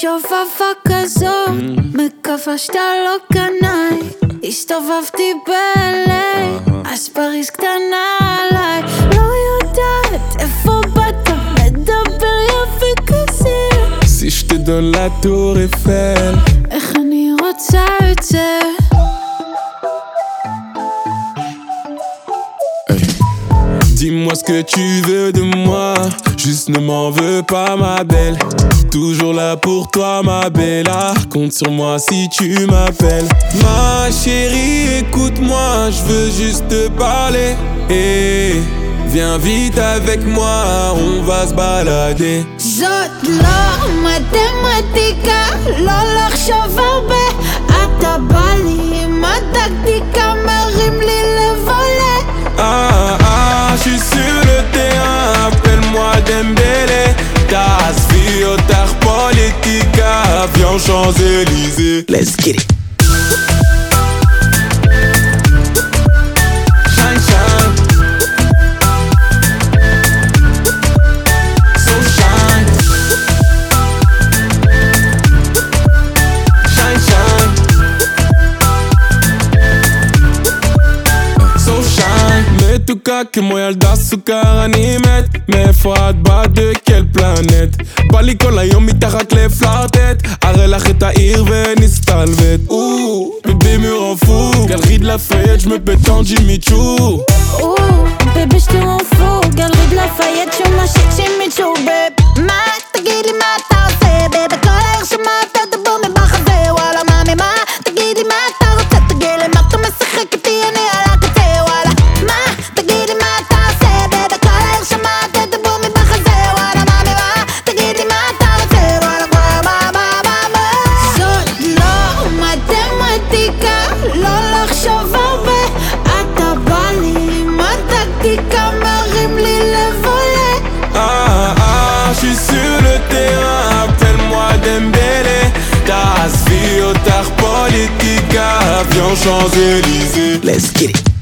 שובבה כזו, מקווה שאתה לא קנאי. הסתובבתי ב-LA, אז פריז קטנה עליי. לא יודעת איפה באת, מדבר יפה כזה. Si je te donne la tour Eiffel, איך אני רוצה את זה? dis-moi ce que tu veux de moi, juste ne m'en veux pas ma belle. Toujours là pour toi ma bella, compte sur moi si tu m'appelles. Ma chérie écoute-moi, je veux juste te parler. Hey, viens vite avec moi, on va se balader. זאת לא מתמטיקה, לא לחשוב הרבה. אתה בא לי עם הטקטיקה, מרים לי לבולה. Je suis sur le terrain, appelle-moi Dembélé. Das Viotar Politica, viens Champs-Élysées. Let's get it. Shine, shine. So shine. Shine, shine. So shine. מתוקה כמו ילדה סוכר אני מת. מאיפה את באת וכל פלנט? בא לי כל היום מתחת לפלרטט, אראה לך את העיר ונסתלבט. bébé me rend fou, galerie de Lafayette, je me pète en Jimmy Choo. bébé je te rends fou, galerie de Lafayette, je m'achète Jimmy Choo, babe. מה תגיד לי מה אתה עושה, baby? כל העיר שמעת דבור מבחזה, וואלה מאמי מה תגיד לי מה אתה רוצה, תגיד לי מה אתה משחק איתי אני על הקצה, וואלה מה תגיד לי מה אתה עושה, baby? כל העיר שמעת דבור מבחזה, וואלה מאמי מה תגיד לי מה אתה רוצה, וואלה מה זאת לא מתמטיקה, לא לחשוב הרבה. אתה בא לי עם הטקטיקה, מרים לי לבולה. Je suis sur le terrain, appelle-moi Dembélé. Das Viotar Politica, viens Champs-Élysées. Let's get it.